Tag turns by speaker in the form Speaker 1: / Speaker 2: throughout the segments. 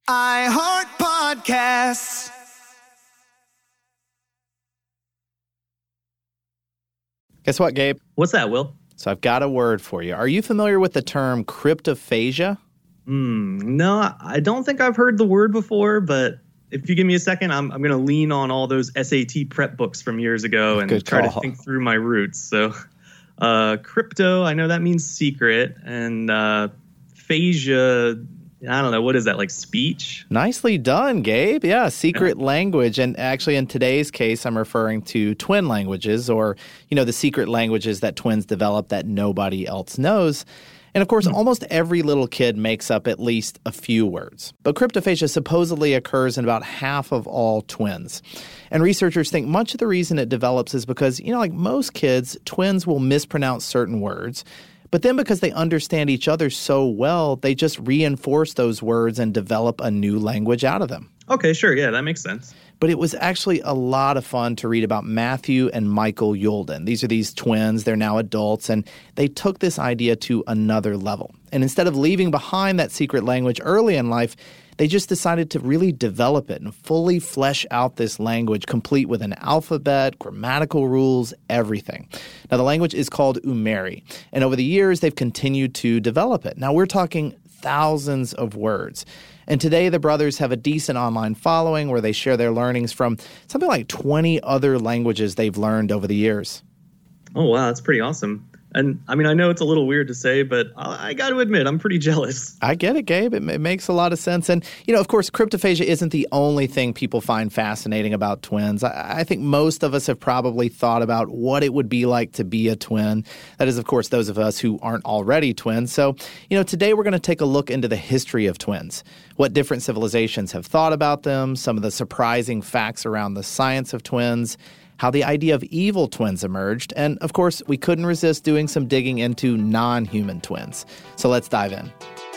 Speaker 1: I Heart Podcasts.
Speaker 2: Guess what, Gabe?
Speaker 3: What's that, Will?
Speaker 2: So I've got a word for you. Are you familiar with the term cryptophagia?
Speaker 3: No, I don't think I've heard the word before, but if you give me a second, I'm going to lean on all those SAT prep books from years ago and try to think through my roots. So crypto, I know that means secret, and phasia, I don't know, what is that, like speech?
Speaker 2: Nicely done, Gabe. Yeah, secret language. And actually, in today's case, I'm referring to twin languages, or, the secret languages that twins develop that nobody else knows. And of course, almost every little kid makes up at least a few words. But cryptophagia supposedly occurs in about half of all twins. And researchers think much of the reason it develops is because, like most kids, twins will mispronounce certain words. But then because they understand each other so well, they just reinforce those words and develop a new language out of them.
Speaker 3: Okay, sure. Yeah, that makes sense.
Speaker 2: But it was actually a lot of fun to read about Matthew and Michael Yulden. These are these twins. They're now adults, and they took this idea to another level. And instead of leaving behind that secret language early in life, they just decided to really develop it and fully flesh out this language, complete with an alphabet, grammatical rules, everything. Now, the language is called Umeri, and over the years, they've continued to develop it. Now, we're talking thousands of words. And today, the brothers have a decent online following where they share their learnings from something like 20 other languages they've learned over the years.
Speaker 3: Oh, wow, that's pretty awesome. And I know it's a little weird to say, but I got to admit, I'm pretty jealous.
Speaker 2: I get it, Gabe. It makes a lot of sense. And, of course, cryptophagia isn't the only thing people find fascinating about twins. I think most of us have probably thought about what it would be like to be a twin. That is, of course, those of us who aren't already twins. So, today we're going to take a look into the history of twins, what different civilizations have thought about them, some of the surprising facts around the science of twins, how the idea of evil twins emerged, and, of course, we couldn't resist doing some digging into non-human twins. So let's dive in.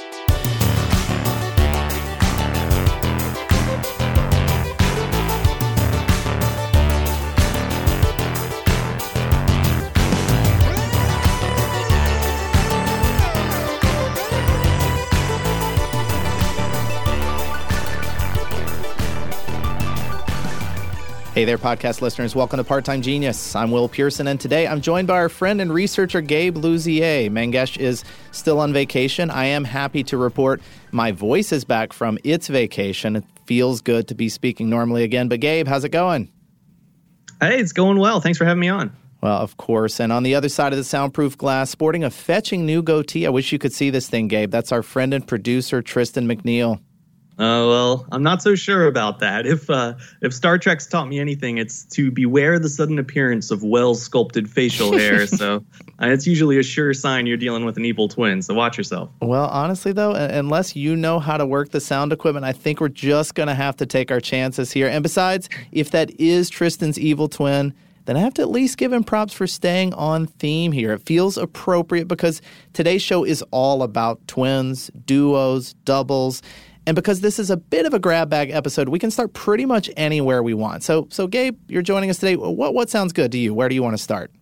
Speaker 2: Hey there, podcast listeners. Welcome to Part-Time Genius. I'm Will Pearson, and today I'm joined by our friend and researcher, Gabe Luzier. Mangesh is still on vacation. I am happy to report my voice is back from its vacation. It feels good to be speaking normally again. But Gabe, how's it going?
Speaker 3: Hey, it's going well. Thanks for having me on.
Speaker 2: Well, of course. And on the other side of the soundproof glass, sporting a fetching new goatee. I wish you could see this thing, Gabe. That's our friend and producer, Tristan McNeil.
Speaker 3: Well, I'm not so sure about that. If Star Trek's taught me anything, it's to beware the sudden appearance of well-sculpted facial hair. So it's usually a sure sign you're dealing with an evil twin. So watch yourself. Well,
Speaker 2: honestly, though, unless you know how to work the sound equipment, I think we're just going to have to take our chances here. And besides, if that is Tristan's evil twin, then I have to at least give him props for staying on theme here. It feels appropriate because today's show is all about twins, duos, doubles. And because this is a bit of a grab bag episode, we can start pretty much anywhere we want. So Gabe, you're joining us today. What sounds good to you? Where do you want to start?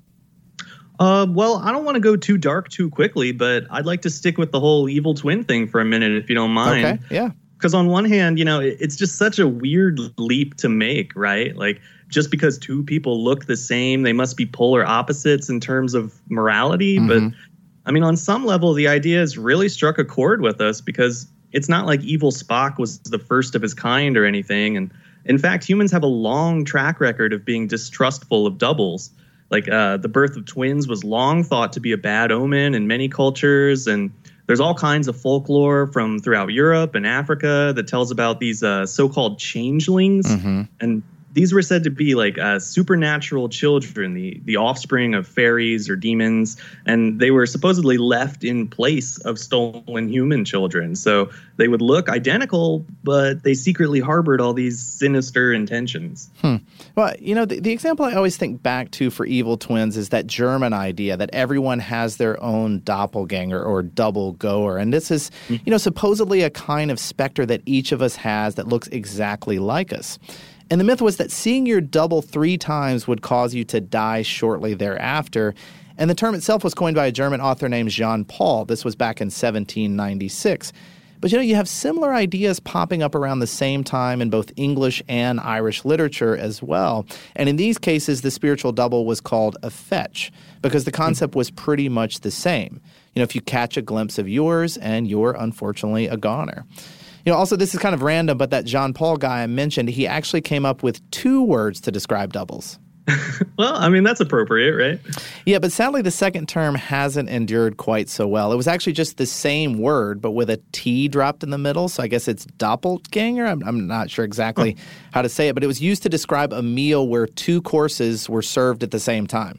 Speaker 3: Well, I don't want to go too dark too quickly, but I'd like to stick with the whole evil twin thing for a minute, if you don't mind.
Speaker 2: Okay, yeah.
Speaker 3: Because on one hand, it's just such a weird leap to make, right? Like, just because two people look the same, they must be polar opposites in terms of morality.
Speaker 2: Mm-hmm.
Speaker 3: But, on some level, the idea has really struck a chord with us because it's not like evil Spock was the first of his kind or anything. And in fact, humans have a long track record of being distrustful of doubles. Like the birth of twins was long thought to be a bad omen in many cultures. And there's all kinds of folklore from throughout Europe and Africa that tells about these so-called changelings.
Speaker 2: Mm-hmm.
Speaker 3: And these were said to be like supernatural children, the offspring of fairies or demons, and they were supposedly left in place of stolen human children. So they would look identical, but they secretly harbored all these sinister intentions.
Speaker 2: Well, the example I always think back to for evil twins is that German idea that everyone has their own doppelganger or double goer. And this is, supposedly a kind of specter that each of us has that looks exactly like us. And the myth was that seeing your double 3 times would cause you to die shortly thereafter. And the term itself was coined by a German author named Jean Paul. This was back in 1796. But you have similar ideas popping up around the same time in both English and Irish literature as well. And in these cases, the spiritual double was called a fetch because the concept was pretty much the same. If you catch a glimpse of yours and you're unfortunately a goner. Also, this is kind of random, but that John Paul guy I mentioned, he actually came up with 2 words to describe doubles.
Speaker 3: Well, that's appropriate, right?
Speaker 2: Yeah, but sadly, the second term hasn't endured quite so well. It was actually just the same word, but with a T dropped in the middle, so I guess it's doppelganger. I'm not sure exactly how to say it, but it was used to describe a meal where 2 courses were served at the same time.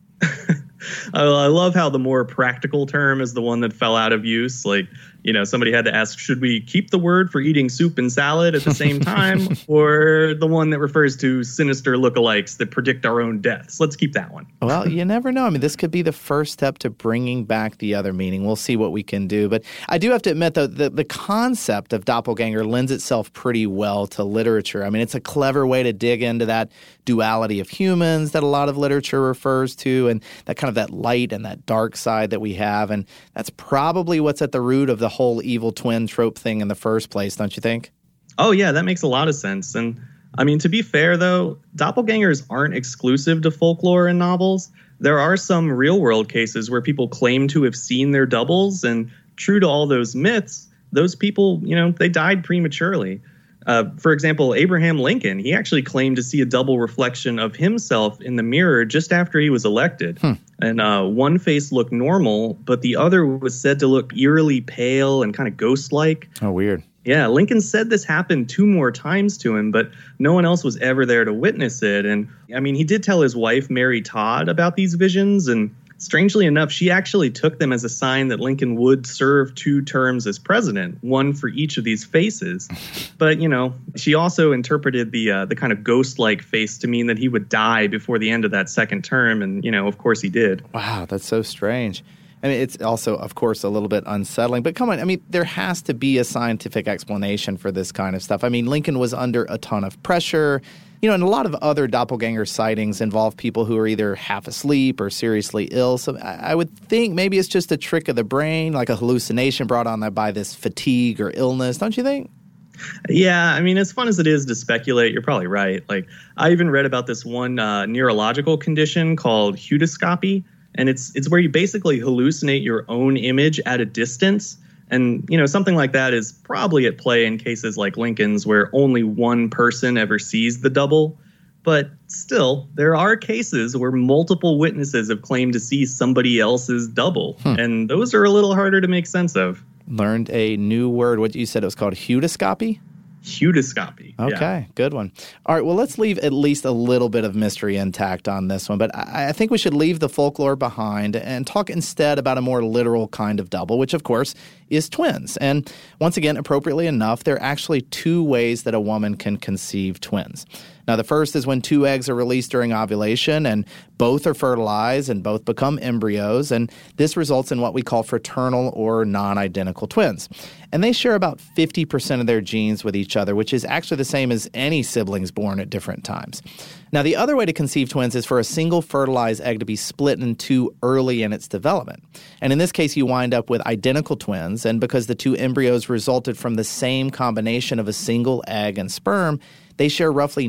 Speaker 3: I love how the more practical term is the one that fell out of use. Like, somebody had to ask, should we keep the word for eating soup and salad at the same time or the one that refers to sinister lookalikes that predict our own deaths? Let's keep that one.
Speaker 2: Well, you never know. This could be the first step to bringing back the other meaning. We'll see what we can do. But I do have to admit, though, the concept of doppelganger lends itself pretty well to literature. It's a clever way to dig into that duality of humans that a lot of literature refers to and that kind of that light and that dark side that we have. And that's probably what's at the root of the whole evil twin trope thing in the first place, don't you think?
Speaker 3: Oh, yeah, that makes a lot of sense. And to be fair, though, doppelgangers aren't exclusive to folklore and novels. There are some real world cases where people claim to have seen their doubles. And true to all those myths, those people, they died prematurely. For example, Abraham Lincoln, he actually claimed to see a double reflection of himself in the mirror just after he was elected. And one face looked normal, but the other was said to look eerily pale and kind of ghost-like.
Speaker 2: Oh, weird.
Speaker 3: Yeah, Lincoln said this happened 2 more times to him, but no one else was ever there to witness it. And he did tell his wife, Mary Todd, about these visions. And strangely enough, she actually took them as a sign that Lincoln would serve 2 terms as president, one for each of these faces. But, she also interpreted the kind of ghost-like face to mean that he would die before the end of that second term. And, of course he did.
Speaker 2: Wow, that's so strange. It's also, of course, a little bit unsettling. But come on, there has to be a scientific explanation for this kind of stuff. Lincoln was under a ton of pressure. And a lot of other doppelganger sightings involve people who are either half asleep or seriously ill. So I would think maybe it's just a trick of the brain, like a hallucination brought on by this fatigue or illness. Don't you think?
Speaker 3: Yeah, as fun as it is to speculate, you're probably right. Like, I even read about this one neurological condition called heudoscopy. And it's where you basically hallucinate your own image at a distance. And, something like that is probably at play in cases like Lincoln's where only one person ever sees the double. But still, there are cases where multiple witnesses have claimed to see somebody else's double. And those are a little harder to make sense of.
Speaker 2: Learned a new word. What you said it was called heudoscopy?
Speaker 3: Heudoscopy.
Speaker 2: Okay, good one. All right, well, let's leave at least a little bit of mystery intact on this one, but I think we should leave the folklore behind and talk instead about a more literal kind of double, which, of course, is twins. And once again, appropriately enough, there are actually 2 ways that a woman can conceive twins. Now, the first is when 2 eggs are released during ovulation and both are fertilized and both become embryos, and this results in what we call fraternal or non-identical twins. And they share about 50% of their genes with each other, which is actually the same as any siblings born at different times. Now, the other way to conceive twins is for a single fertilized egg to be split in 2 early in its development. And in this case, you wind up with identical twins, and because the 2 embryos resulted from the same combination of a single egg and sperm, they share roughly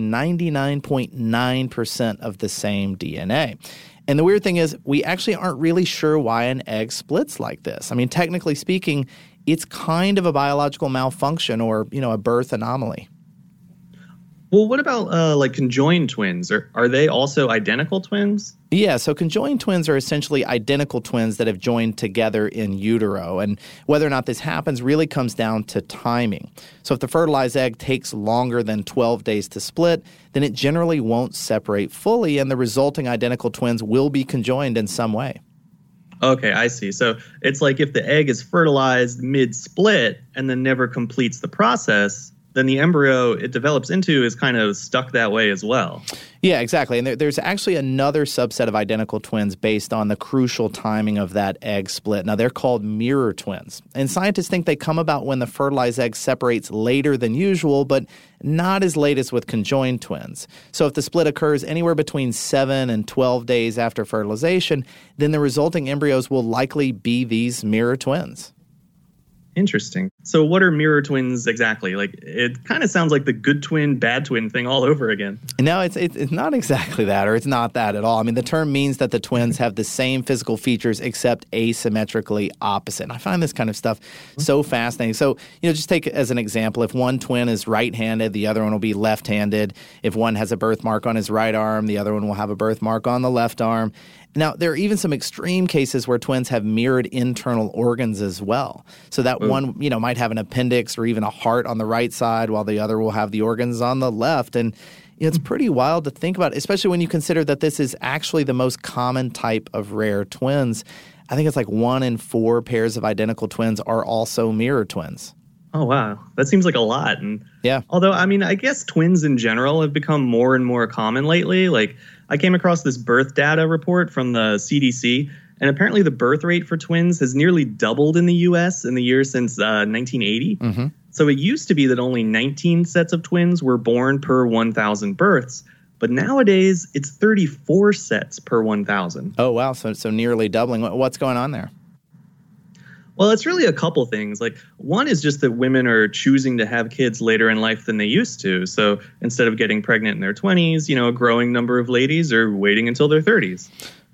Speaker 2: 99.9% of the same DNA. And the weird thing is, we actually aren't really sure why an egg splits like this. Technically speaking, it's kind of a biological malfunction or, a birth anomaly.
Speaker 3: Well, what about conjoined twins? Are they also identical twins?
Speaker 2: Yeah, so conjoined twins are essentially identical twins that have joined together in utero. And whether or not this happens really comes down to timing. So if the fertilized egg takes longer than 12 days to split, then it generally won't separate fully, and the resulting identical twins will be conjoined in some way.
Speaker 3: Okay, I see. So it's like if the egg is fertilized mid-split and then never completes the process, then the embryo it develops into is kind of stuck that way as well.
Speaker 2: Yeah, exactly. And there's actually another subset of identical twins based on the crucial timing of that egg split. Now, they're called mirror twins. And scientists think they come about when the fertilized egg separates later than usual, but not as late as with conjoined twins. So if the split occurs anywhere between 7 and 12 days after fertilization, then the resulting embryos will likely be these mirror twins.
Speaker 3: Interesting. So what are mirror twins exactly? Like, it kind of sounds like the good twin, bad twin thing all over again.
Speaker 2: No, it's not exactly that, or it's not that at all. I mean, the term means that the twins have the same physical features except asymmetrically opposite. And I find this kind of stuff so fascinating. So, just take as an example, if one twin is right-handed, the other one will be left-handed. If one has a birthmark on his right arm, the other one will have a birthmark on the left arm. Now, there are even some extreme cases where twins have mirrored internal organs as well. So that one, might have an appendix or even a heart on the right side while the other will have the organs on the left. And it's pretty wild to think about, especially when you consider that this is actually the most common type of rare twins. I think it's like 1 in 4 pairs of identical twins are also mirror twins.
Speaker 3: Oh, wow. That seems like a lot. And
Speaker 2: yeah.
Speaker 3: Although, I guess twins in general have become more and more common lately. Like, I came across this birth data report from the CDC, and apparently the birth rate for twins has nearly doubled in the U.S. in the year since 1980.
Speaker 2: Mm-hmm.
Speaker 3: So it used to be that only 19 sets of twins were born per 1,000 births. But nowadays, it's 34 sets per 1,000.
Speaker 2: Oh, wow. So nearly doubling. What's going on there?
Speaker 3: Well, it's really a couple things. Like, one is just that women are choosing to have kids later in life than they used to. So instead of getting pregnant in their 20s, a growing number of ladies are waiting until their 30s.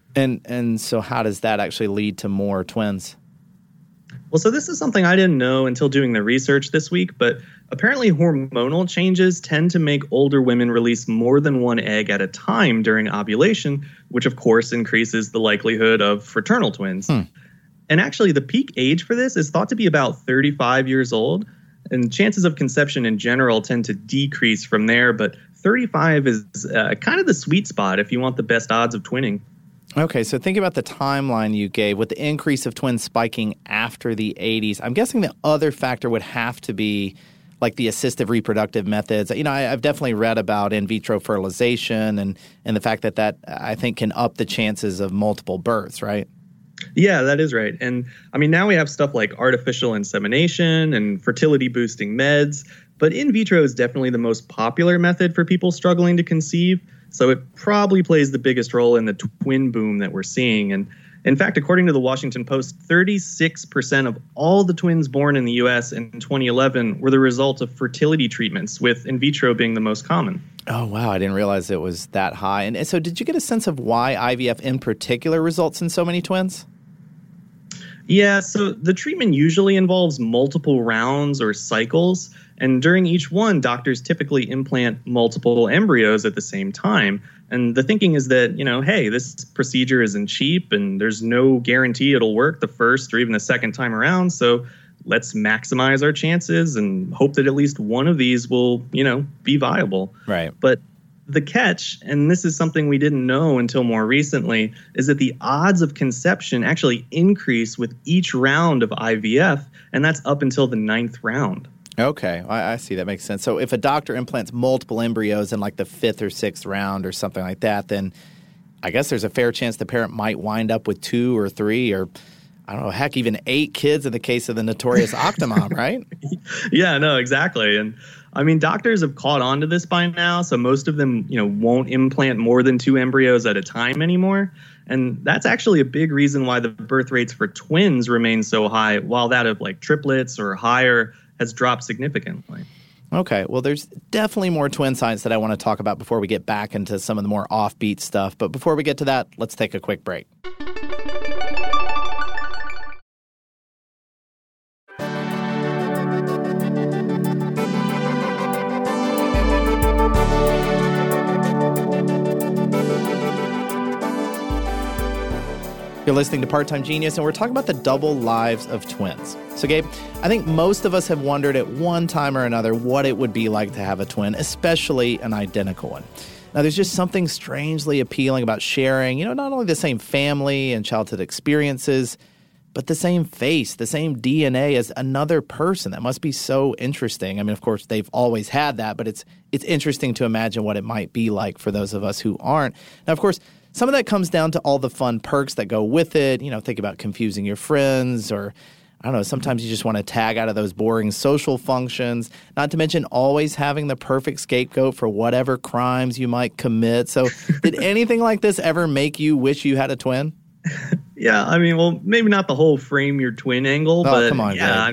Speaker 2: And so how does that actually lead to more twins?
Speaker 3: Well, so this is something I didn't know until doing the research this week, but apparently hormonal changes tend to make older women release more than one egg at a time during ovulation, which of course increases the likelihood of fraternal twins. And actually, the peak age for this is thought to be about 35 years old. And chances of conception in general tend to decrease from there. But 35 is kind of the sweet spot if you want the best odds of twinning.
Speaker 2: Okay, so think about the timeline you gave with the increase of twins spiking after the 80s. I'm guessing the other factor would have to be like the assistive reproductive methods. I've definitely read about in vitro fertilization and the fact that I think can up the chances of multiple births, right?
Speaker 3: Yeah, that is right. And now we have stuff like artificial insemination and fertility boosting meds, but in vitro is definitely the most popular method for people struggling to conceive. So it probably plays the biggest role in the twin boom that we're seeing. And in fact, according to the Washington Post, 36% of all the twins born in the U.S. in 2011 were the result of fertility treatments, with in vitro being the most common.
Speaker 2: Oh, wow. I didn't realize it was that high. And so did you get a sense of why IVF in particular results in so many twins?
Speaker 3: Yeah, so the treatment usually involves multiple rounds or cycles. And during each one, doctors typically implant multiple embryos at the same time. And the thinking is that, hey, this procedure isn't cheap and there's no guarantee it'll work the first or even the second time around. So let's maximize our chances and hope that at least one of these will, be viable.
Speaker 2: Right.
Speaker 3: But the catch, and this is something we didn't know until more recently, is that the odds of conception actually increase with each round of IVF, and that's up until the 9th round.
Speaker 2: Okay, I see. That makes sense. So if a doctor implants multiple embryos in like the 5th or 6th round or something like that, then I guess there's a fair chance the parent might wind up with 2 or 3 or, I don't know, heck, even 8 kids in the case of the notorious Octomom, right?
Speaker 3: Yeah, no, exactly. And doctors have caught on to this by now, so most of them, won't implant more than 2 embryos at a time anymore. And that's actually a big reason why the birth rates for twins remain so high, while that of like triplets or higher has dropped significantly.
Speaker 2: Okay, well, there's definitely more twin science that I want to talk about before we get back into some of the more offbeat stuff. But before we get to that, let's take a quick break. You're listening to Part-Time Genius, and we're talking about the double lives of twins. So, Gabe, I think most of us have wondered at one time or another what it would be like to have a twin, especially an identical one. Now, there's just something strangely appealing about sharing, not only the same family and childhood experiences, but the same face, the same DNA as another person. That must be so interesting. Of course, they've always had that, but it's interesting to imagine what it might be like for those of us who aren't. Now, of course, some of that comes down to all the fun perks that go with it. Think about confusing your friends, or I don't know, sometimes you just want to tag out of those boring social functions, not to mention always having the perfect scapegoat for whatever crimes you might commit. So did anything like this ever make you wish you had a twin?
Speaker 3: Yeah, well, maybe not the whole frame your twin angle, but
Speaker 2: come on,
Speaker 3: yeah,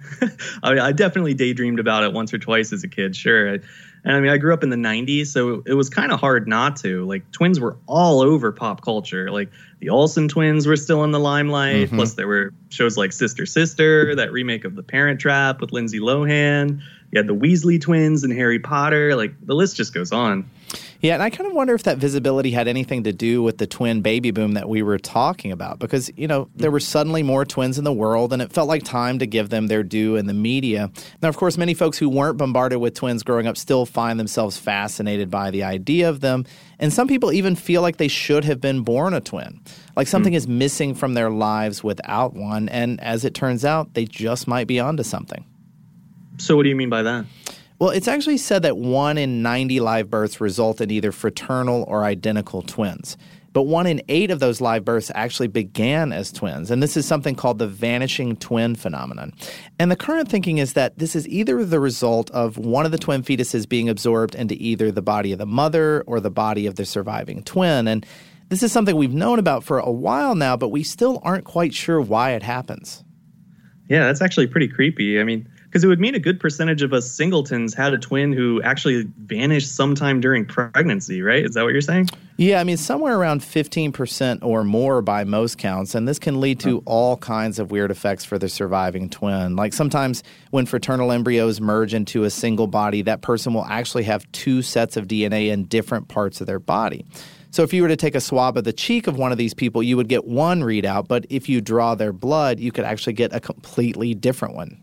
Speaker 3: I definitely daydreamed about it once or twice as a kid, sure. And I mean, I grew up in the 90s, so it was kind of hard not to. Like, twins were all over pop culture. Like, the Olsen twins were still in the limelight. Plus, there were shows like Sister Sister, that remake of The Parent Trap with Lindsay Lohan. You had the Weasley twins and Harry Potter. Like, the list just goes on.
Speaker 2: Yeah, and I kind of wonder if that visibility had anything to do with the twin baby boom that we were talking about. Because, there were suddenly more twins in the world, and it felt like time to give them their due in the media. Now, of course, many folks who weren't bombarded with twins growing up still find themselves fascinated by the idea of them. And some people even feel like they should have been born a twin. Like something is missing from their lives without one. And as it turns out, they just might be onto something.
Speaker 3: So what do you mean by that?
Speaker 2: Well, it's actually said that 1 in 90 live births result in either fraternal or identical twins. But 1 in 8 of those live births actually began as twins. And this is something called the vanishing twin phenomenon. And the current thinking is that this is either the result of one of the twin fetuses being absorbed into either the body of the mother or the body of the surviving twin. And this is something we've known about for a while now, but we still aren't quite sure why it happens.
Speaker 3: Yeah, that's actually pretty creepy. I mean, because it would mean a good percentage of us singletons had a twin who actually vanished sometime during pregnancy, right? Is that what you're saying?
Speaker 2: Yeah, I mean, somewhere around 15% or more by most counts, and this can lead to all kinds of weird effects for the surviving twin. Like sometimes when fraternal embryos merge into a single body, that person will actually have 2 sets of DNA in different parts of their body. So if you were to take a swab of the cheek of one of these people, you would get one readout, but if you draw their blood, you could actually get a completely different one.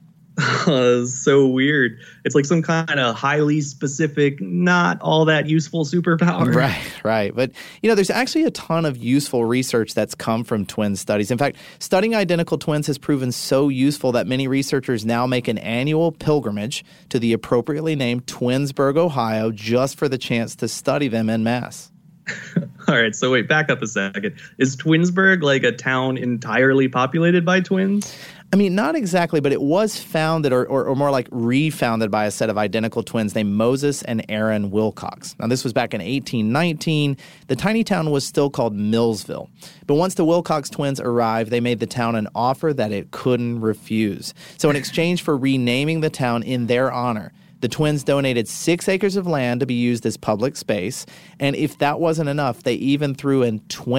Speaker 3: So weird. It's like some kind of highly specific, not all that useful superpower.
Speaker 2: Right. But, there's actually a ton of useful research that's come from twin studies. In fact, studying identical twins has proven so useful that many researchers now make an annual pilgrimage to the appropriately named Twinsburg, Ohio, just for the chance to study them en masse.
Speaker 3: All right, so wait, back up a second. Is Twinsburg like a town entirely populated by twins?
Speaker 2: I mean, not exactly, but it was founded or more like refounded by a set of identical twins named Moses and Aaron Wilcox. Now, this was back in 1819. The tiny town was still called Millsville. But once the Wilcox twins arrived, they made the town an offer that it couldn't refuse. So in exchange for renaming the town in their honor, the twins donated 6 acres of land to be used as public space. And if that wasn't enough, they even threw in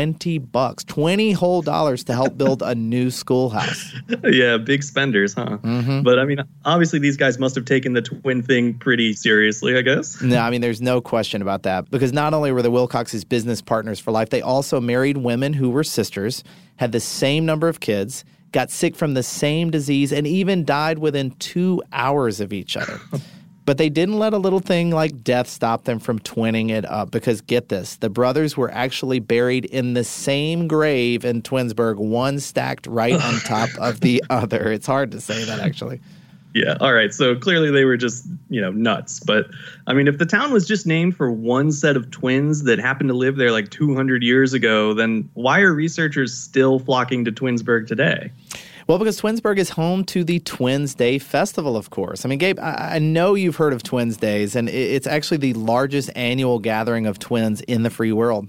Speaker 2: $20 whole dollars to help build a new schoolhouse.
Speaker 3: Yeah, big spenders, huh? But I mean, obviously these guys must have taken the twin thing pretty seriously, I guess.
Speaker 2: No, I mean, there's no question about that. Because not only were the Wilcoxes business partners for life, they also married women who were sisters, had the same number of kids, got sick from the same disease, and even died within 2 hours of each other. But they didn't let a little thing like death stop them from twinning it up because, get this, the brothers were actually buried in the same grave in Twinsburg, one stacked right on top of the other. It's hard to say that, actually.
Speaker 3: Yeah, all right. So clearly they were just, nuts. But, I mean, if the town was just named for one set of twins that happened to live there like 200 years ago, then why are researchers still flocking to Twinsburg today?
Speaker 2: Well, because Twinsburg is home to the Twins Day Festival, of course. I mean, Gabe, I know you've heard of Twins Days, and it's actually the largest annual gathering of twins in the free world.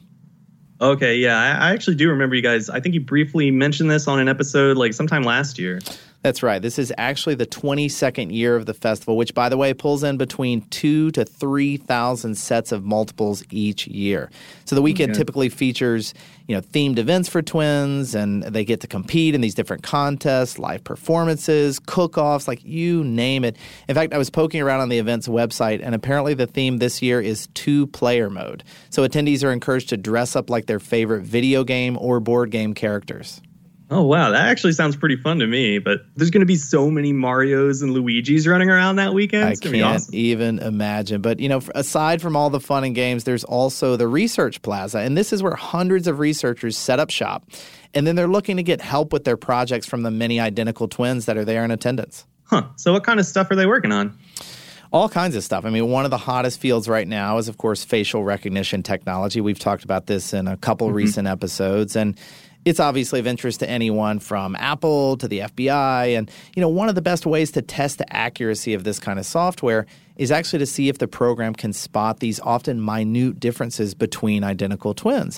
Speaker 3: Okay, yeah, I actually do remember you guys. I think you briefly mentioned this on an episode like sometime last year.
Speaker 2: That's right. This is actually the 22nd year of the festival, which, by the way, pulls in between 2,000 to 3,000 sets of multiples each year. So the weekend typically features, themed events for twins, and they get to compete in these different contests, live performances, cook-offs, like you name it. In fact, I was poking around on the event's website, and apparently the theme this year is 2-player mode. So attendees are encouraged to dress up like their favorite video game or board game characters.
Speaker 3: Oh, wow. That actually sounds pretty fun to me. But there's going to be so many Marios and Luigis running around that weekend.
Speaker 2: I can't even imagine. But, aside from all the fun and games, there's also the Research Plaza. And this is where hundreds of researchers set up shop. And then they're looking to get help with their projects from the many identical twins that are there in attendance.
Speaker 3: Huh. So what kind of stuff are they working on?
Speaker 2: All kinds of stuff. I mean, one of the hottest fields right now is, of course, facial recognition technology. We've talked about this in a couple recent episodes. And it's obviously of interest to anyone from Apple to the FBI. And, one of the best ways to test the accuracy of this kind of software is actually to see if the program can spot these often minute differences between identical twins.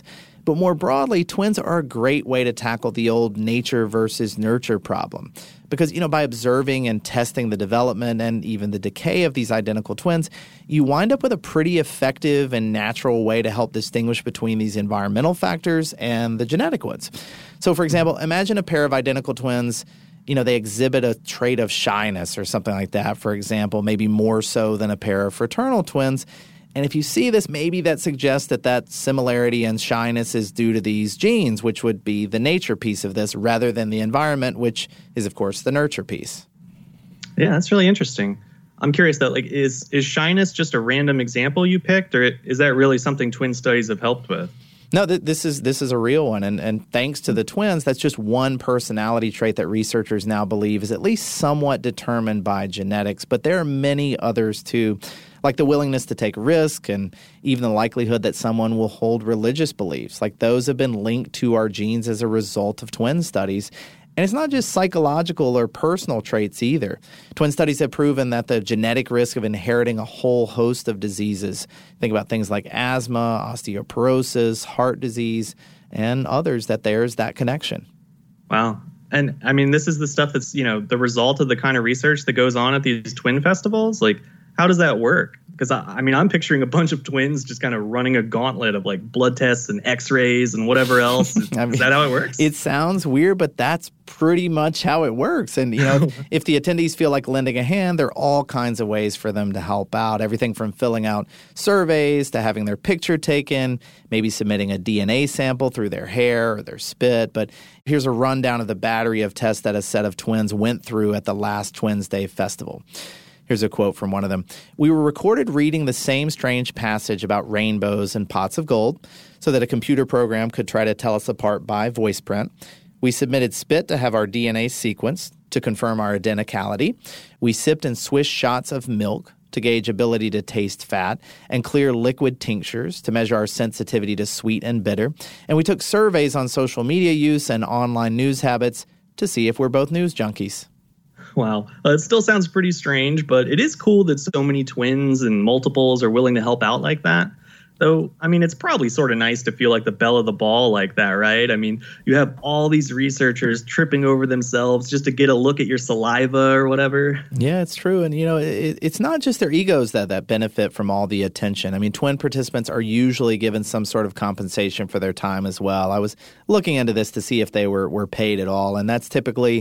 Speaker 2: But more broadly, twins are a great way to tackle the old nature versus nurture problem. Because, by observing and testing the development and even the decay of these identical twins, you wind up with a pretty effective and natural way to help distinguish between these environmental factors and the genetic ones. So, for example, imagine a pair of identical twins. They exhibit a trait of shyness or something like that, for example, maybe more so than a pair of fraternal twins. And if you see this, maybe that suggests that similarity and shyness is due to these genes, which would be the nature piece of this, rather than the environment, which is, of course, the nurture piece.
Speaker 3: Yeah, that's really interesting. I'm curious, though, is shyness just a random example you picked, or is that really something twin studies have helped with?
Speaker 2: No, this is a real one. And thanks to the twins, that's just one personality trait that researchers now believe is at least somewhat determined by genetics. But there are many others, too, like the willingness to take risk and even the likelihood that someone will hold religious beliefs. Like those have been linked to our genes as a result of twin studies. And it's not just psychological or personal traits either. Twin studies have proven that the genetic risk of inheriting a whole host of diseases, think about things like asthma, osteoporosis, heart disease, and others, that there's that connection.
Speaker 3: Wow. And I mean, this is the stuff that's, the result of the kind of research that goes on at these twin festivals. Like, how does that work? Because, I'm picturing a bunch of twins just kind of running a gauntlet of blood tests and x-rays and whatever else. Is that how it works?
Speaker 2: It sounds weird, but that's pretty much how it works. And, if the attendees feel like lending a hand, there are all kinds of ways for them to help out. Everything from filling out surveys to having their picture taken, maybe submitting a DNA sample through their hair or their spit. But here's a rundown of the battery of tests that a set of twins went through at the last Twins Day festival. Here's a quote from one of them. "We were recorded reading the same strange passage about rainbows and pots of gold so that a computer program could try to tell us apart by voice print. We submitted spit to have our DNA sequenced to confirm our identicality. We sipped and swished shots of milk to gauge ability to taste fat, and clear liquid tinctures to measure our sensitivity to sweet and bitter. And we took surveys on social media use and online news habits to see if we're both news junkies."
Speaker 3: Wow. It still sounds pretty strange, but it is cool that so many twins and multiples are willing to help out like that. Though, it's probably sort of nice to feel like the belle of the ball like that, right? You have all these researchers tripping over themselves just to get a look at your saliva or whatever.
Speaker 2: Yeah, it's true. And, it's not just their egos that benefit from all the attention. Twin participants are usually given some sort of compensation for their time as well. I was looking into this to see if they were paid at all, and that's typically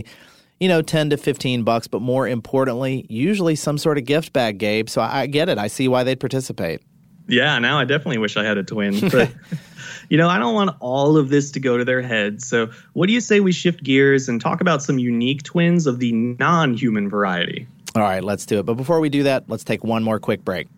Speaker 2: $10 to $15, but more importantly, usually some sort of gift bag, Gabe. So I get it. I see why they'd participate.
Speaker 3: Yeah, now I definitely wish I had a twin. But, I don't want all of this to go to their heads. So what do you say we shift gears and talk about some unique twins of the non-human variety?
Speaker 2: All right, let's do it. But before we do that, let's take one more quick break.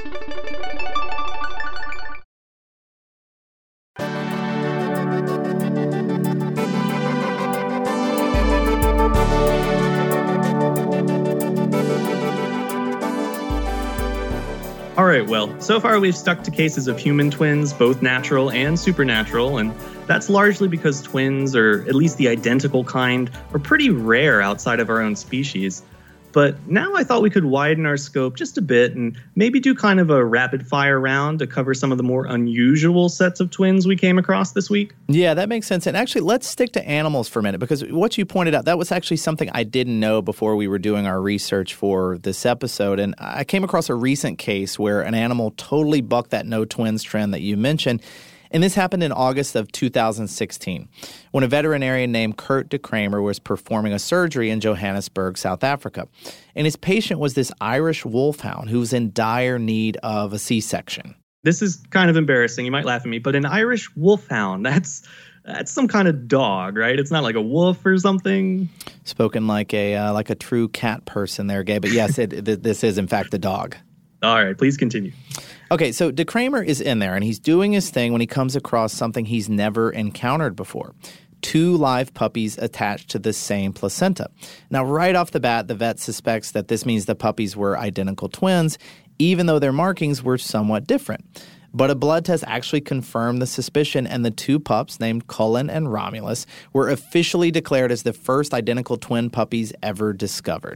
Speaker 3: All right, well, so far we've stuck to cases of human twins, both natural and supernatural, and that's largely because twins, or at least the identical kind, are pretty rare outside of our own species. But now I thought we could widen our scope just a bit and maybe do kind of a rapid-fire round to cover some of the more unusual sets of twins we came across this week.
Speaker 2: Yeah, that makes sense. And actually, let's stick to animals for a minute, because what you pointed out, that was actually something I didn't know before we were doing our research for this episode. And I came across a recent case where an animal totally bucked that no twins trend that you mentioned. And this happened in August of 2016, when a veterinarian named Kurt de Kramer was performing a surgery in Johannesburg, South Africa. And his patient was this Irish wolfhound who was in dire need of a C-section.
Speaker 3: This is kind of embarrassing. You might laugh at me, but an Irish wolfhound, that's some kind of dog, right? It's not like a wolf or something.
Speaker 2: Spoken like a true cat person there, Gabe. But yes, this is, in fact, a dog.
Speaker 3: All right, please continue.
Speaker 2: Okay, so de Kramer is in there, and he's doing his thing when he comes across something he's never encountered before. 2 live puppies attached to the same placenta. Now, right off the bat, the vet suspects that this means the puppies were identical twins, even though their markings were somewhat different. But a blood test actually confirmed the suspicion, and the 2 pups, named Cullen and Romulus, were officially declared as the first identical twin puppies ever discovered.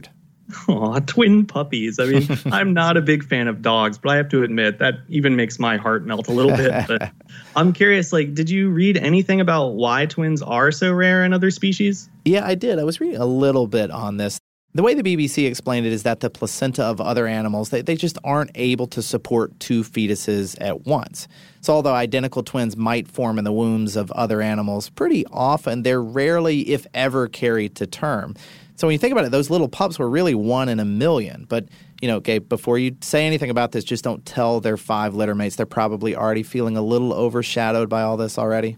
Speaker 3: Aw, twin puppies. I mean, I'm not a big fan of dogs, but I have to admit that even makes my heart melt a little bit. But I'm curious, like, did you read anything about why twins are so rare in other species?
Speaker 2: Yeah, I did. I was reading a little bit on this. The way the BBC explained it is that the placenta of other animals, they just aren't able to support two fetuses at once. So although identical twins might form in the wombs of other animals, pretty often they're rarely, if ever, carried to term. So when you think about it, those little pups were really 1 in a million. But, Gabe, before you say anything about this, just don't tell their 5 litter mates. They're probably already feeling a little overshadowed by all this already.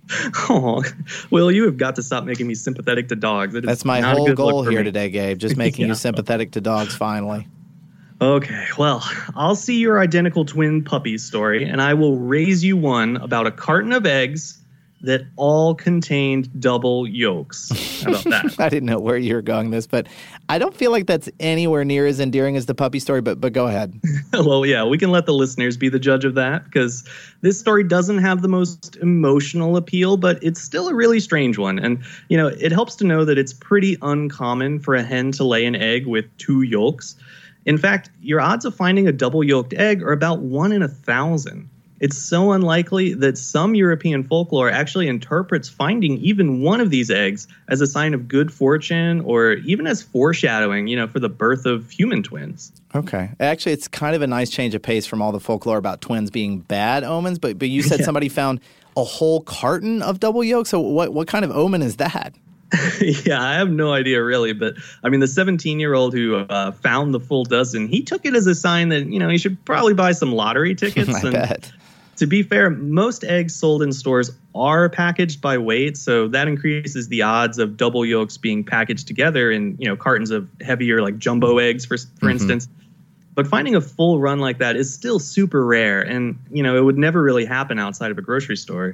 Speaker 3: Oh, Will, you have got to stop making me sympathetic to dogs.
Speaker 2: That's my whole goal here today, Gabe, just making you sympathetic to dogs finally.
Speaker 3: Okay, well, I'll see your identical twin puppy story, and I will raise you one about a carton of eggs that all contained double yolks. How about that?
Speaker 2: I didn't know where you were going this, but I don't feel like that's anywhere near as endearing as the puppy story, but go ahead.
Speaker 3: Well, yeah, we can let the listeners be the judge of that, because this story doesn't have the most emotional appeal, but it's still a really strange one. And, it helps to know that it's pretty uncommon for a hen to lay an egg with 2 yolks. In fact, your odds of finding a double-yolked egg are about 1 in 1,000. It's so unlikely that some European folklore actually interprets finding even one of these eggs as a sign of good fortune or even as foreshadowing, for the birth of human twins.
Speaker 2: Okay. Actually, it's kind of a nice change of pace from all the folklore about twins being bad omens, but you said somebody found a whole carton of double yolks. So what kind of omen is that?
Speaker 3: Yeah, I have no idea really, but I mean, the 17-year-old who found the full dozen, he took it as a sign that, he should probably buy some lottery tickets.
Speaker 2: I bet.
Speaker 3: To be fair, most eggs sold in stores are packaged by weight, so that increases the odds of double yolks being packaged together in, cartons of heavier, like jumbo eggs, for instance. But finding a full run like that is still super rare, and, it would never really happen outside of a grocery store.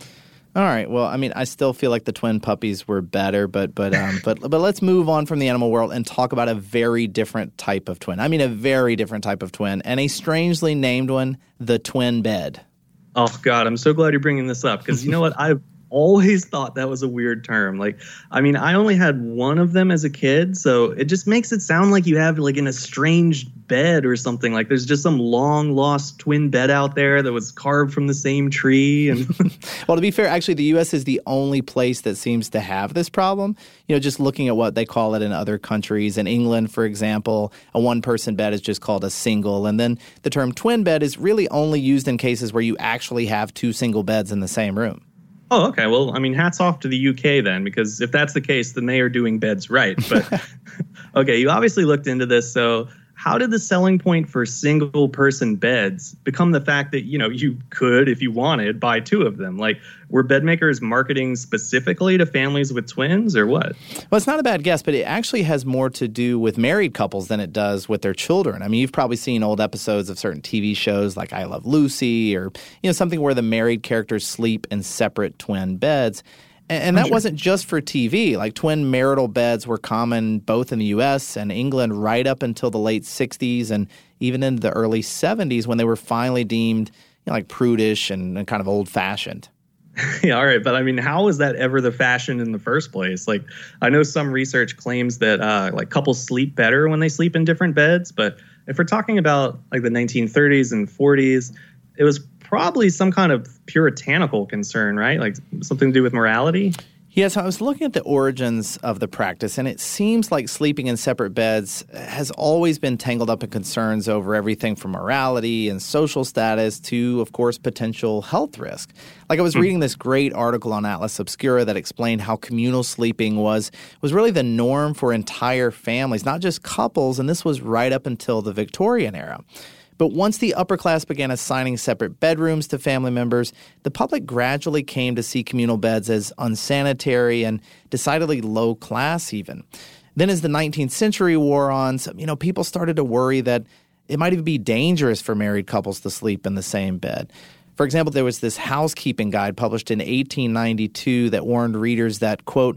Speaker 2: All right. Well, I mean, I still feel like the twin puppies were better, but let's move on from the animal world and talk about a very different type of twin. I mean, a very different type of twin, and a strangely named one, the twin bed.
Speaker 3: Oh, God, I'm so glad you're bringing this up because you know what? I've always thought that was a weird term. I only had one of them as a kid, so it just makes it sound like you have an estranged bed or something. Like there's just some long lost twin bed out there that was carved from the same tree. And
Speaker 2: well, to be fair, actually, the U.S. is the only place that seems to have this problem. Just looking at what they call it in other countries. In England, for example, a one-person bed is just called a single. And then the term twin bed is really only used in cases where you actually have 2 single beds in the same room.
Speaker 3: Oh, okay. Well, hats off to the UK then, because if that's the case, then they are doing beds right. But okay, you obviously looked into this. So how did the selling point for single-person beds become the fact that, you could, if you wanted, buy 2 of them? Were bed makers marketing specifically to families with twins or what?
Speaker 2: Well, it's not a bad guess, but it actually has more to do with married couples than it does with their children. I mean, you've probably seen old episodes of certain TV shows like I Love Lucy or, something where the married characters sleep in separate twin beds. And that wasn't just for TV. Twin marital beds were common both in the U.S. and England right up until the late 60s and even into the early 70s when they were finally deemed prudish and kind of old-fashioned.
Speaker 3: Yeah, all right. But how was that ever the fashion in the first place? I know some research claims that couples sleep better when they sleep in different beds. But if we're talking about the 1930s and 40s, it was probably some kind of puritanical concern, right? Something to do with morality?
Speaker 2: Yes, I was looking at the origins of the practice, and it seems like sleeping in separate beds has always been tangled up in concerns over everything from morality and social status to, of course, potential health risk. I was reading this great article on Atlas Obscura that explained how communal sleeping was really the norm for entire families, not just couples, and this was right up until the Victorian era. But once the upper class began assigning separate bedrooms to family members, the public gradually came to see communal beds as unsanitary and decidedly low class even. Then as the 19th century wore on, people started to worry that it might even be dangerous for married couples to sleep in the same bed. For example, there was this housekeeping guide published in 1892 that warned readers that, quote,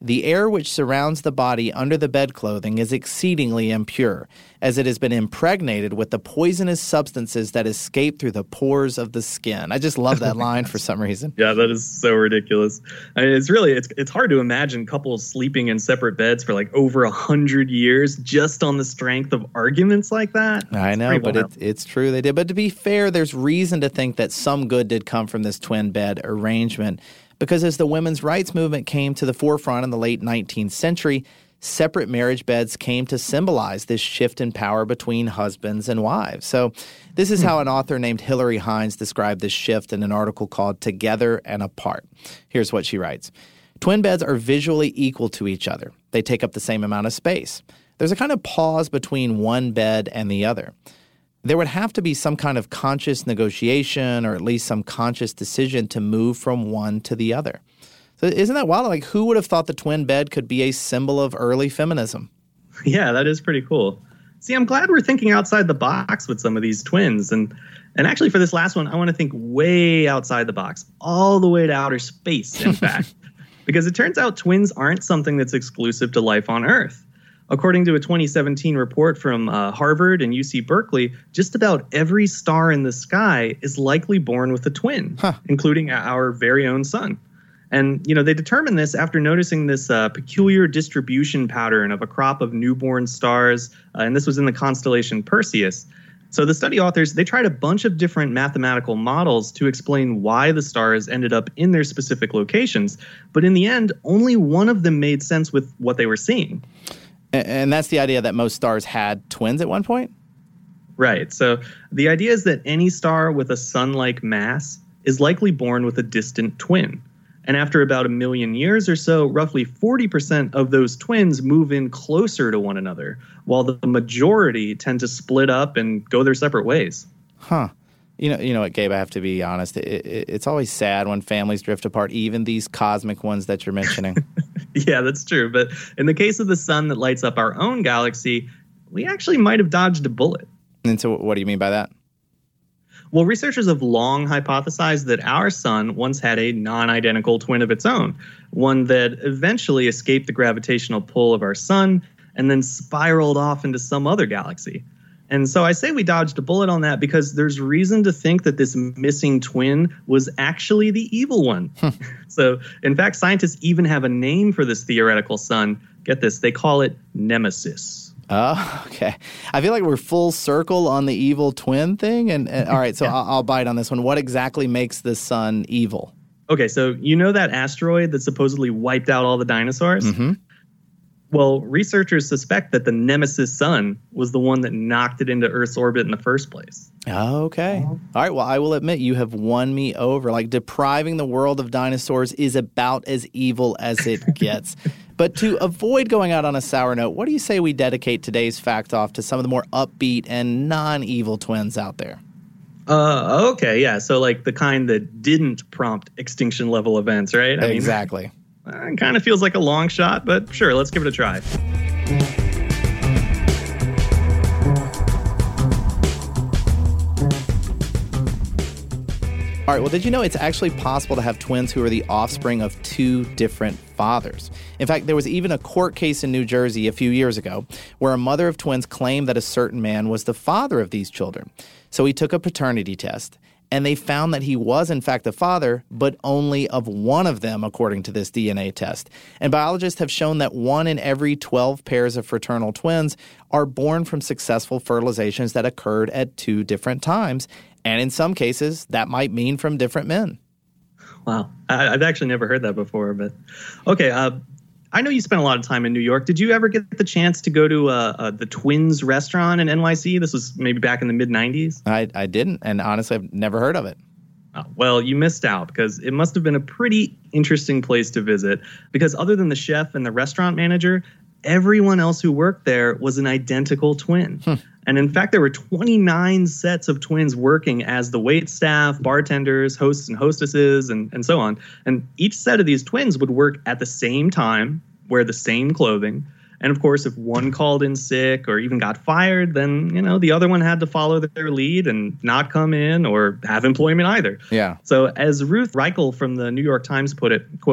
Speaker 2: The air which surrounds the body under the bedclothing is exceedingly impure, as it has been impregnated with the poisonous substances that escape through the pores of the skin. I just love that line for some reason.
Speaker 3: Yeah, that is so ridiculous. I mean, it's hard to imagine couples sleeping in separate beds for like over 100 years just on the strength of arguments like that.
Speaker 2: I know, but it's true they did. But to be fair, there's reason to think that some good did come from this twin bed arrangement. Because as the women's rights movement came to the forefront in the late 19th century, separate marriage beds came to symbolize this shift in power between husbands and wives. So this is how an author named Hilary Hines described this shift in an article called Together and Apart. Here's what she writes. Twin beds are visually equal to each other. They take up the same amount of space. There's a kind of pause between one bed and the other. There would have to be some kind of conscious negotiation or at least some conscious decision to move from one to the other. So isn't that wild? Like, who would have thought the twin bed could be a symbol of early feminism?
Speaker 3: Yeah, that is pretty cool. See, I'm glad we're thinking outside the box with some of these twins. And actually for this last one, I want to think way outside the box, all the way to outer space, in fact. Because it turns out twins aren't something that's exclusive to life on Earth. According to a 2017 report from Harvard and UC Berkeley, just about every star in the sky is likely born with a twin, including our very own sun. And, they determined this after noticing this peculiar distribution pattern of a crop of newborn stars, and this was in the constellation Perseus. So the study authors, they tried a bunch of different mathematical models to explain why the stars ended up in their specific locations. But in the end, only one of them made sense with what they were seeing.
Speaker 2: And that's the idea that most stars had twins at one point?
Speaker 3: Right. So the idea is that any star with a sun-like mass is likely born with a distant twin. And after about 1 million years or so, roughly 40% of those twins move in closer to one another, while the majority tend to split up and go their separate ways.
Speaker 2: Huh. You know what, Gabe, I have to be honest. It's always sad when families drift apart, even these cosmic ones that you're mentioning.
Speaker 3: Yeah, that's true. But in the case of the sun that lights up our own galaxy, we actually might have dodged a bullet.
Speaker 2: And so what do you mean by that?
Speaker 3: Well, researchers have long hypothesized that our sun once had a non-identical twin of its own, one that eventually escaped the gravitational pull of our sun and then spiraled off into some other galaxy. And so I say we dodged a bullet on that because there's reason to think that this missing twin was actually the evil one. So, in fact, scientists even have a name for this theoretical sun. Get this, they call it Nemesis.
Speaker 2: Oh, okay. I feel like we're full circle on the evil twin thing. And all right, so I'll bite on this one. What exactly makes the sun evil?
Speaker 3: Okay, so you know that asteroid that supposedly wiped out all the dinosaurs?
Speaker 2: Mm-hmm.
Speaker 3: Well, researchers suspect that the Nemesis sun was the one that knocked it into Earth's orbit in the first place.
Speaker 2: Okay. All right, well, I will admit you have won me over. Like, depriving the world of dinosaurs is about as evil as it gets. But to avoid going out on a sour note, what do you say we dedicate today's Fact Off to some of the more upbeat and non-evil twins out there?
Speaker 3: Okay, yeah. So like the kind that didn't prompt extinction level events, right?
Speaker 2: Exactly.
Speaker 3: It kind of feels like a long shot, but sure, let's give it a try.
Speaker 2: All right, well, did you know it's actually possible to have twins who are the offspring of two different fathers? In fact, there was even a court case in New Jersey a few years ago where a mother of twins claimed that a certain man was the father of these children. So he took a paternity test, and they found that he was, in fact, the father, but only of one of them, according to this DNA test. And biologists have shown that 1 in every 12 pairs of fraternal twins are born from successful fertilizations that occurred at 2 different times. And in some cases, that might mean from different men.
Speaker 3: Wow. I've actually never heard that before. But okay, I know you spent a lot of time in New York. Did you ever get the chance to go to the Twins restaurant in NYC? This was maybe back in the mid-'90s.
Speaker 2: I didn't, and honestly, I've never heard of it.
Speaker 3: Oh, well, you missed out because it must have been a pretty interesting place to visit because other than the chef and the restaurant manager, everyone else who worked there was an identical twin. And in fact, there were 29 sets of twins working as the wait staff, bartenders, hosts and hostesses, and so on. And each set of these twins would work at the same time, wear the same clothing. And of course, if one called in sick or even got fired, then, the other one had to follow their lead and not come in or have employment either.
Speaker 2: Yeah.
Speaker 3: So as Ruth Reichel from the New York Times put it, quote,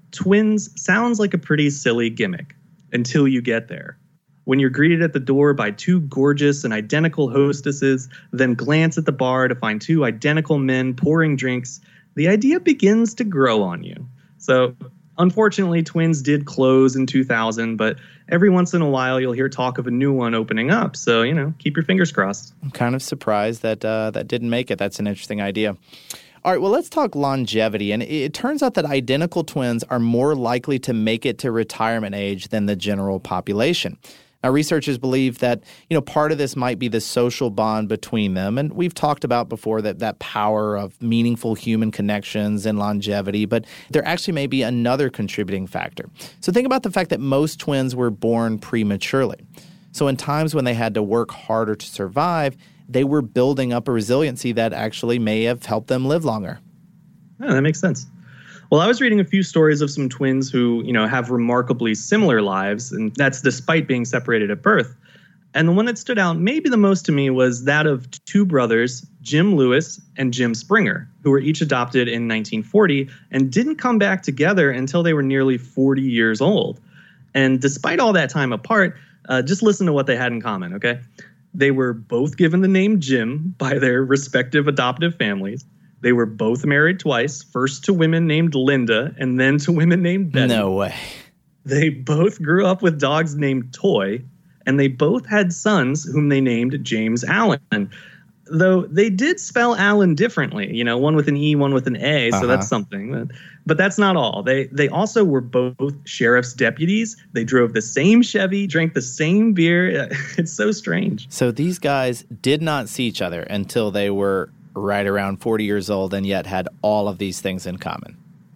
Speaker 3: twins sounds like a pretty silly gimmick until you get there. When you're greeted at the door by two gorgeous and identical hostesses, then glance at the bar to find two identical men pouring drinks, the idea begins to grow on you. So, unfortunately, Twins did close in 2000, but every once in a while you'll hear talk of a new one opening up. So, keep your fingers crossed.
Speaker 2: I'm kind of surprised that that didn't make it. That's an interesting idea. All right, well, let's talk longevity. And it turns out that identical twins are more likely to make it to retirement age than the general population. Now, researchers believe that, part of this might be the social bond between them. And we've talked about before that power of meaningful human connections and longevity, but there actually may be another contributing factor. So think about the fact that most twins were born prematurely. So in times when they had to work harder to survive, they were building up a resiliency that actually may have helped them live longer.
Speaker 3: Yeah, that makes sense. Well, I was reading a few stories of some twins who, have remarkably similar lives, and that's despite being separated at birth. And the one that stood out maybe the most to me was that of two brothers, Jim Lewis and Jim Springer, who were each adopted in 1940 and didn't come back together until they were nearly 40 years old. And despite all that time apart, just listen to what they had in common, okay? They were both given the name Jim by their respective adoptive families. They were both married twice, first to women named Linda and then to women named Betty.
Speaker 2: No way.
Speaker 3: They both grew up with dogs named Toy, and they both had sons whom they named James Allen. Though they did spell Allen differently, one with an E, one with an A, so that's something. But that's not all. They also were both sheriff's deputies. They drove the same Chevy, drank the same beer. It's so strange.
Speaker 2: So these guys did not see each other until they were right around 40 years old and yet had all of these things in common.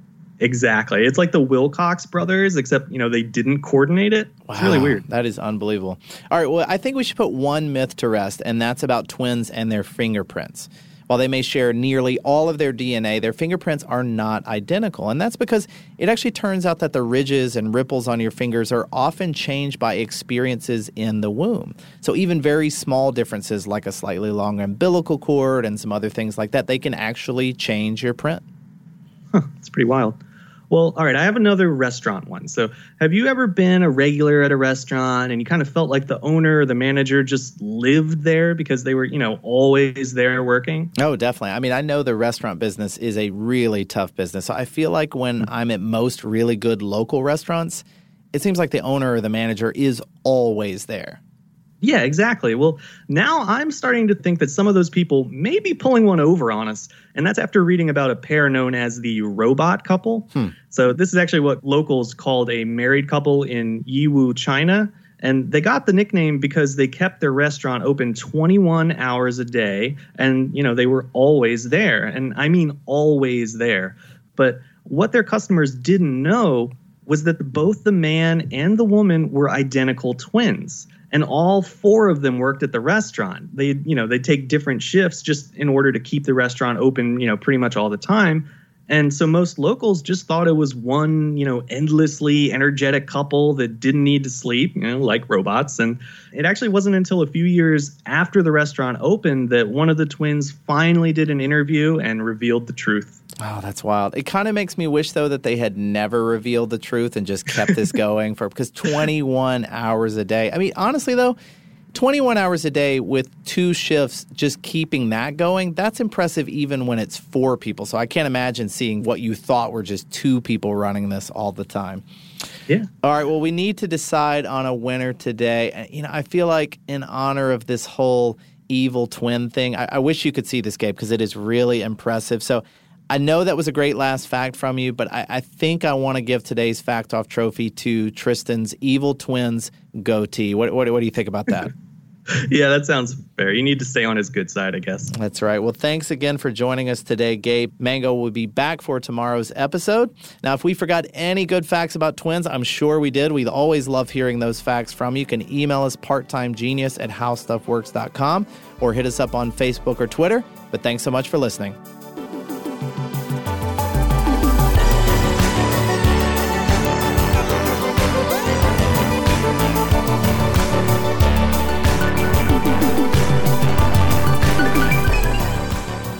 Speaker 3: Exactly. It's like the Wilcox brothers, except, they didn't coordinate it. Wow, it's really weird.
Speaker 2: That is unbelievable. All right, well, I think we should put one myth to rest, and that's about twins and their fingerprints. While they may share nearly all of their DNA, their fingerprints are not identical. And that's because it actually turns out that the ridges and ripples on your fingers are often changed by experiences in the womb. So even very small differences like a slightly longer umbilical cord and some other things like that, they can actually change your print.
Speaker 3: It's pretty wild. Well, all right, I have another restaurant one. So have you ever been a regular at a restaurant and you kind of felt like the owner or the manager just lived there because they were, always there working?
Speaker 2: Oh, definitely. I mean, I know the restaurant business is a really tough business. So I feel like when I'm at most really good local restaurants, it seems like the owner or the manager is always there.
Speaker 3: Yeah, exactly. Well, now I'm starting to think that some of those people may be pulling one over on us. And that's after reading about a pair known as the Robot Couple. So this is actually what locals called a married couple in Yiwu, China. And they got the nickname because they kept their restaurant open 21 hours a day. And, they were always there. And I mean always there. But what their customers didn't know was that both the man and the woman were identical twins. And all four of them worked at the restaurant. They'd take different shifts just in order to keep the restaurant open, pretty much all the time. And so most locals just thought it was one, endlessly energetic couple that didn't need to sleep, like robots. And it actually wasn't until a few years after the restaurant opened that one of the twins finally did an interview and revealed the truth.
Speaker 2: Wow, that's wild. It kind of makes me wish, though, that they had never revealed the truth and just kept this going because 21 hours a day. I mean, honestly, though, 21 hours a day with two shifts, just keeping that going, that's impressive even when it's four people. So I can't imagine seeing what you thought were just two people running this all the time.
Speaker 3: Yeah.
Speaker 2: All right, well, we need to decide on a winner today. I feel like in honor of this whole evil twin thing, I wish you could see this, Gabe, because it is really impressive. So I know that was a great last fact from you, but I think I want to give today's Fact Off trophy to Tristan's evil twins goatee. What do you think about that?
Speaker 3: Yeah, that sounds fair. You need to stay on his good side, I guess.
Speaker 2: That's right. Well, thanks again for joining us today, Gabe. Mango will be back for tomorrow's episode. Now, if we forgot any good facts about twins, I'm sure we did. We always love hearing those facts from you. You can email us parttimegenius@howstuffworks.com or hit us up on Facebook or Twitter. But thanks so much for listening.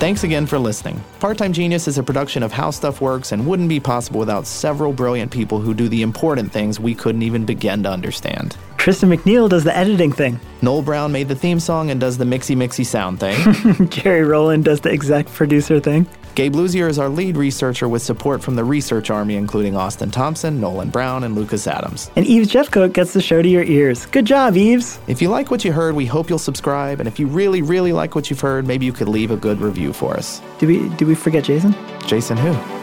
Speaker 2: Thanks again for listening. Part-Time Genius is a production of How Stuff Works and wouldn't be possible without several brilliant people who do the important things we couldn't even begin to understand.
Speaker 4: Tristan McNeil does the editing thing.
Speaker 2: Noel Brown made the theme song and does the mixy sound thing.
Speaker 4: Jerry Rowland does the exec producer thing.
Speaker 2: Gabe Luzier is our lead researcher with support from the research army, including Austin Thompson, Nolan Brown, and Lucas Adams.
Speaker 4: And Eves Jeffcoat gets the show to your ears. Good job, Eves.
Speaker 2: If you like what you heard, we hope you'll subscribe. And if you really, really like what you've heard, maybe you could leave a good review for us.
Speaker 4: Did we forget Jason?
Speaker 2: Jason who?